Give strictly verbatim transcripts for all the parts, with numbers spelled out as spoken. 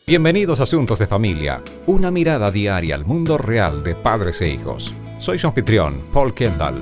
Bienvenidos a Asuntos de Familia, una mirada diaria al mundo real de padres e hijos. Soy su anfitrión, Paul Kendall.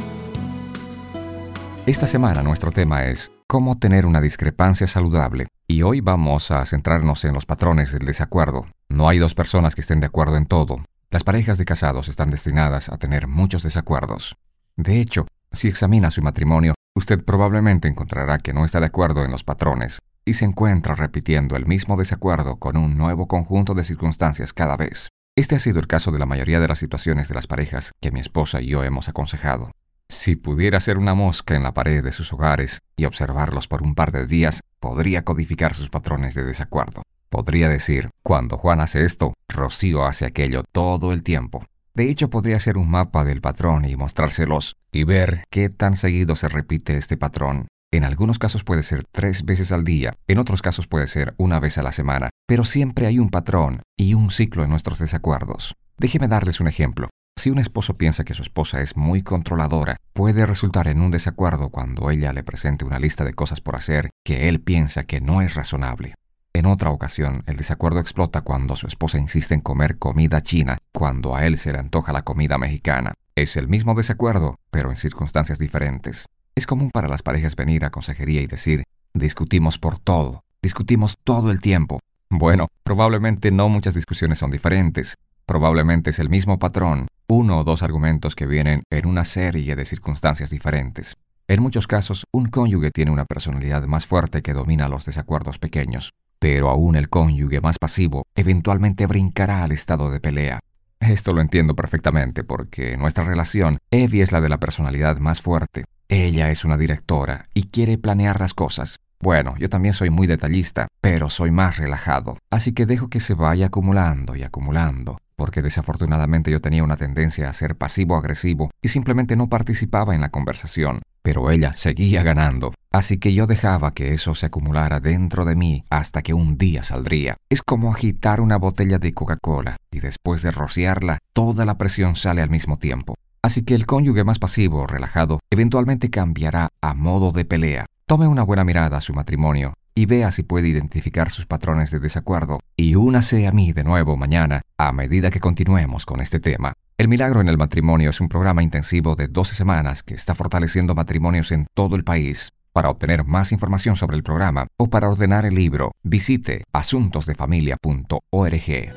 Esta semana nuestro tema es cómo tener una discrepancia saludable. Y hoy vamos a centrarnos en los patrones del desacuerdo. No hay dos personas que estén de acuerdo en todo. Las parejas de casados están destinadas a tener muchos desacuerdos. De hecho, si examina su matrimonio, usted probablemente encontrará que no está de acuerdo en los patrones y se encuentra repitiendo el mismo desacuerdo con un nuevo conjunto de circunstancias cada vez. Este ha sido el caso de la mayoría de las situaciones de las parejas que mi esposa y yo hemos aconsejado. Si pudiera ser una mosca en la pared de sus hogares y observarlos por un par de días, podría codificar sus patrones de desacuerdo. Podría decir, cuando Juan hace esto, Rocío hace aquello todo el tiempo. De hecho, podría hacer un mapa del patrón y mostrárselos y ver qué tan seguido se repite este patrón. En algunos casos puede ser tres veces al día, en otros casos puede ser una vez a la semana, pero siempre hay un patrón y un ciclo en nuestros desacuerdos. Déjeme darles un ejemplo. Si un esposo piensa que su esposa es muy controladora, puede resultar en un desacuerdo cuando ella le presente una lista de cosas por hacer que él piensa que no es razonable. En otra ocasión, el desacuerdo explota cuando su esposa insiste en comer comida china, cuando a él se le antoja la comida mexicana. Es el mismo desacuerdo, pero en circunstancias diferentes. Es común para las parejas venir a consejería y decir, discutimos por todo, discutimos todo el tiempo. Bueno, probablemente no muchas discusiones son diferentes. Probablemente es el mismo patrón, uno o dos argumentos que vienen en una serie de circunstancias diferentes. En muchos casos, un cónyuge tiene una personalidad más fuerte que domina los desacuerdos pequeños, pero aún el cónyuge más pasivo eventualmente brincará al estado de pelea. Esto lo entiendo perfectamente porque en nuestra relación, Evie es la de la personalidad más fuerte. Ella es una directora y quiere planear las cosas. Bueno, yo también soy muy detallista, pero soy más relajado. Así que dejo que se vaya acumulando y acumulando, porque desafortunadamente yo tenía una tendencia a ser pasivo-agresivo y simplemente no participaba en la conversación. Pero ella seguía ganando. Así que yo dejaba que eso se acumulara dentro de mí hasta que un día saldría. Es como agitar una botella de Coca-Cola y después de rociarla, toda la presión sale al mismo tiempo. Así que el cónyuge más pasivo o relajado eventualmente cambiará a modo de pelea. Tome una buena mirada a su matrimonio y vea si puede identificar sus patrones de desacuerdo y únase a mí de nuevo mañana a medida que continuemos con este tema. El Milagro en el Matrimonio es un programa intensivo de doce semanas que está fortaleciendo matrimonios en todo el país. Para obtener más información sobre el programa o para ordenar el libro, visite asuntos de familia punto org.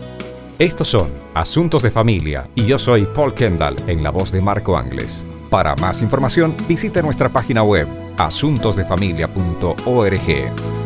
Estos son Asuntos de Familia y yo soy Paul Kendall en la voz de Marco Angles. Para más información, visite nuestra página web asuntos de familia punto org.